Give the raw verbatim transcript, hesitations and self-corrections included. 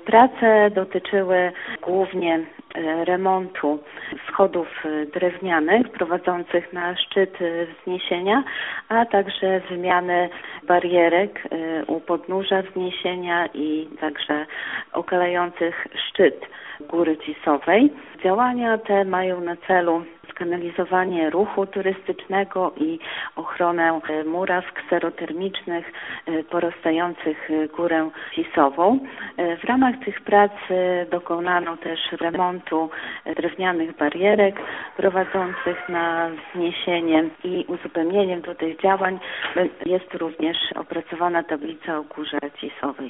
Prace dotyczyły głównie remontu schodów drewnianych prowadzących na szczyt wzniesienia, a także wymiany barierek u podnóża wzniesienia i także okalających szczyt Góry Cisowej. Działania te mają na celu skanalizowanie ruchu turystycznego i ochronę muraw kserotermicznych porastających Górę Cisową. W ramach tych prac dokonano też remontu drewnianych barierek prowadzących na wzniesienie i uzupełnieniem do tych działań jest również opracowana tablica o Górze Cisowej.